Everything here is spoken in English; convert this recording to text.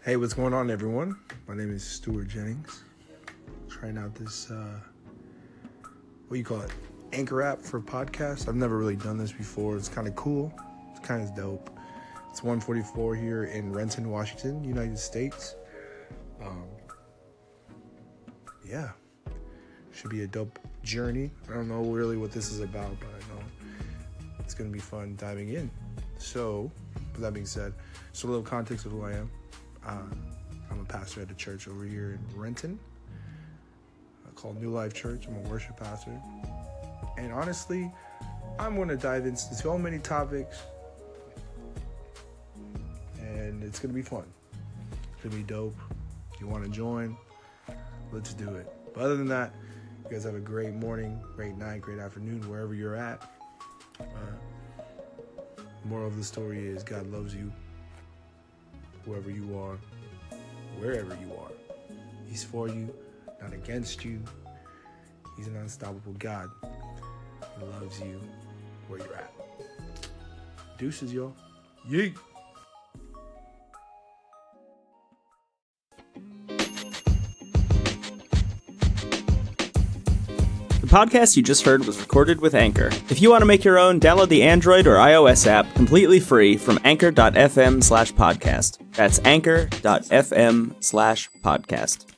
Hey, what's going on, everyone? My name is Stuart Jennings. Trying out this, what do you call it? Anchor app for podcasts. I've never really done this before. It's kind of cool. It's kind of dope. It's 1:44 here in Renton, Washington, United States. Yeah. Should be a dope journey. I don't know really what this is about, but I know it's going to be fun diving in. So, with that being said, just a little context of who I am. I'm a pastor at a church over here in Renton called New Life Church. I'm a worship pastor. And honestly, I'm going to dive into so many topics. And it's going to be fun. It's going to be dope. If you want to join, let's do it. But other than that, you guys have a great morning, great night, great afternoon, wherever you're at. Moral of the story is God loves you. Whoever you are, wherever you are. He's for you, not against you. He's an unstoppable God. He loves you where you're at. Deuces, y'all. Yeet. The podcast you just heard was recorded with Anchor. If you want to make your own, download the Android or iOS app completely free from anchor.fm/podcast. That's anchor.fm/podcast.